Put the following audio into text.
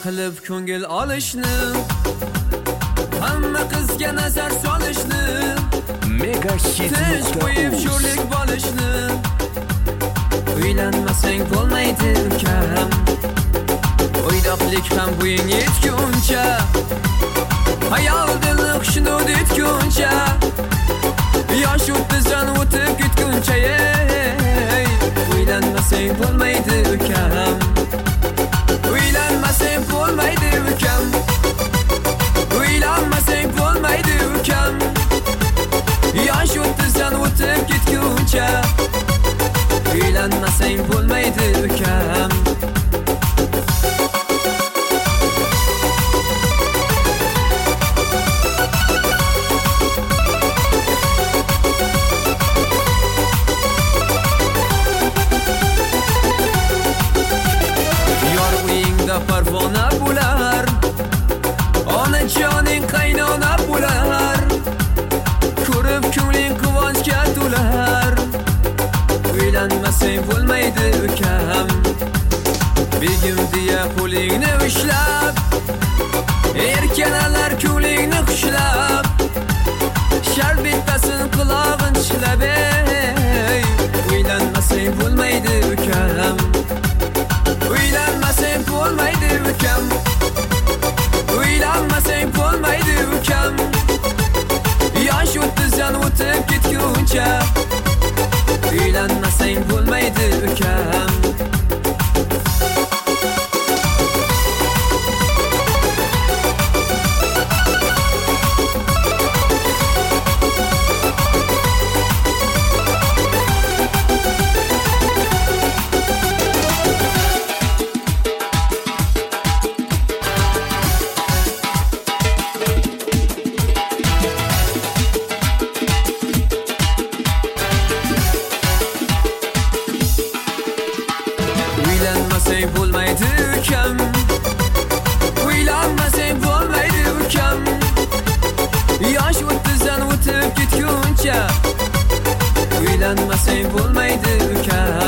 qilib ko'ngil olishni, hamma qizga nazar solishni, Mega Hit tinch qo'yib sho'rlik bo'lishni. Uylanmasang bo'lmaydi ukam, o'ydoqlik ham bo'ying yetguncha, hayol dilni xushnud etguncha, yosh 30dan o'tib ketguncha. Uylanmasang bo'lmaydi ukam, uylanmasang bo'lmaydi ukam, uylanmasang bo'lmaydi ukam, yosh 30dan o'tib ketguncha. Uylanmasang bo'lmaydi ukam. Yor uyingda parvona bo'lar, onajoning qaynona bo'lar, ko'rib ko'ngling quvonchga to'lar. Uylanmasang bo'lmaydi ukam, begim deya qo'lingni ushlab, erkalalar ko'nglingni xushlab, sharbettasin qulog'in tishlab. Uylanmasang bo'lmaydi ukam, uylanmasang bo'lmaydi ukam, uylanmasang bo'lmaydi ukam, yosh 30dan o'tib ketguncha. Uylanmasang bo'lmaydi ukam. Uylanmasang bo'lmaydi ukam, uylanmasang bo'lmaydi ukam, yosh 30dan o'tib ketguncha. Uylanmasang bo'lmaydi ukam.